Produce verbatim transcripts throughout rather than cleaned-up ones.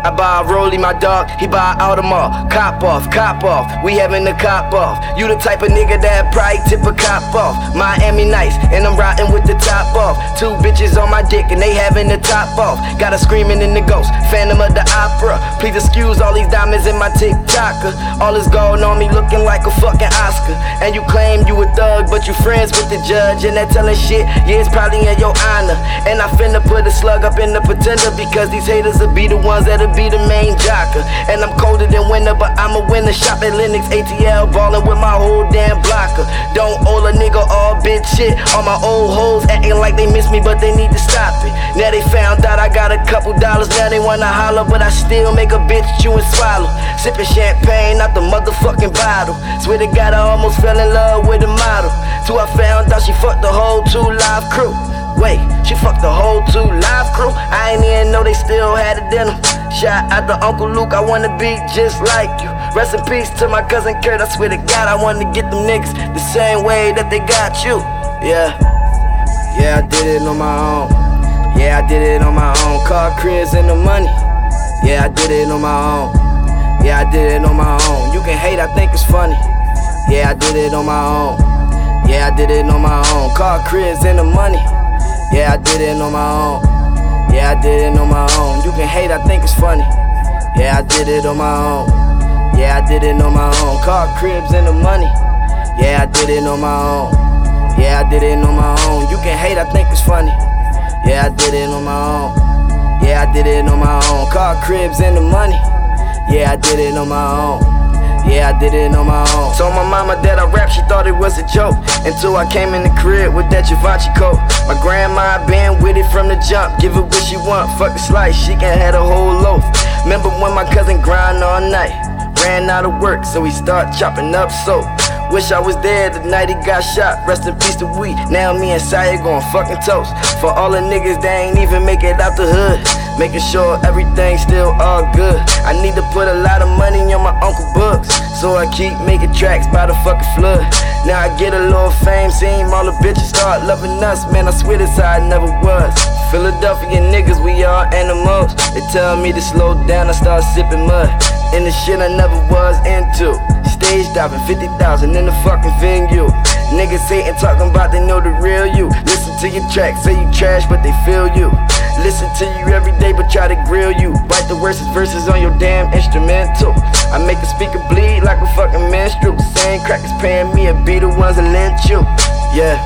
I buy a Rollie, my dog, he buy a Audemars. Cop off, cop off, we having the cop off. You the type of nigga that probably tip a cop off. Miami nice, and I'm riding with the top off. Two bitches on my dick, and they having the top off. Got her screaming in the ghost, Phantom of the Opera. Please excuse all these diamonds in my TikToker. All this gold on me looking like a fucking Oscar. And you claim you a thug, but you friends with the judge. And that telling shit, yeah, it's probably in your honor. And I finna put a slug up in the pretender, because these haters will be the ones that'll be the main jocker. And I'm colder than winter, but I'm a winner. Shop at Lennox, A T L, ballin' with my whole damn blocker. Don't owe a nigga all bitch shit. All my old hoes acting like they miss me, but they need to stop it. Now they found out I got a couple dollars, now they wanna holler, but I still make a bitch chew and swallow. Sippin' champagne out the motherfucking bottle. Swear to God, I almost fell in love with a model. Till I found out she fucked the whole Two Live crew. Wait, she fucked the whole Two Live crew? I ain't even know they still had it in them. Shout out to Uncle Luke, I wanna be just like you. Rest in peace to my cousin Kurt, I swear to God, I wanna get them niggas the same way that they got you. Yeah, yeah, I did it on my own. Yeah, I did it on my own. Car, cribs, and the money. Yeah, I did it on my own. Yeah, I did it on my own. You can hate, I think it's funny. Yeah, I did it on my own. Yeah, I did it on my own. Car, cribs, and the money. Yeah, I did it on my own. Yeah, I did it on my own. You can hate, I think it's funny. Yeah, I did it on my own. Yeah, I did it on my own. Car, cribs, and the money. Yeah, I did it on my own. Yeah, I did it on my own. You can hate, I think it's funny. Yeah, I did it on my own. Yeah, I did it on my own. Car, cribs, and the money. Yeah, I did it on my own. Yeah, I did it on my own. Told my mama that I rap, she thought it was a joke. Until I came in the crib with that Givenchy coat. My grandma been with it from the jump. Give her what she want, fuck the slice, she can have a whole loaf. Remember when my cousin grind all night? Ran out of work, so he start chopping up soap. Wish I was there the night he got shot. Rest in peace to we. Now me and Saya going fucking toast. For all the niggas that ain't even make it out the hood. Making sure everything's still all good. I need to put a lot of money on my uncle books, so I keep making tracks by the fucking flood. Now I get a little fame, seeing all the bitches start loving us. Man, I swear this how I never was. Philadelphia niggas, we all animals. They tell me to slow down, I start sipping mud. And the shit I never was into. Stage diving, fifty thousand in the fucking venue. Niggas hatin', talking about they know the real you. Listen to your tracks, say you trash, but they feel you. Listen to you every day, but try to grill you. Write the worst verses on your damn instrumental. I make the speaker bleed like a fucking menstrual. Same crackers paying me, and be the ones that lent you. Yeah,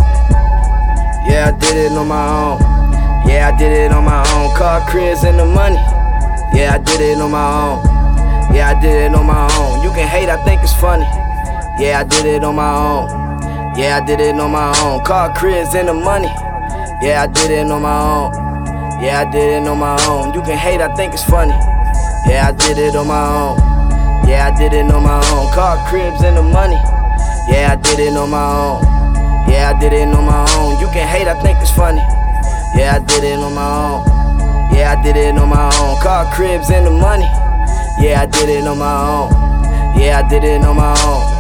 yeah, I did it on my own. Yeah, I did it on my own. Car, cribs, and the money. Yeah, I did it on my own. Yeah, I did it on my own. You can hate, I think it's funny. Yeah, I did it on my own. Yeah, I did it on my own. Car, cribs, and the money. Yeah, I did it on my own. Yeah, I did it on my own. You can hate, I think it's funny. Yeah, I did it on my own. Yeah, I did it on my own. Car, cribs, and the money. Yeah, I did it on my own. Yeah, I did it on my own. You can hate, I think it's funny. Yeah, I did it on my own. Yeah, I did it on my own. Car, cribs, and the money. Yeah, I did it on my own. Yeah, I did it on my own.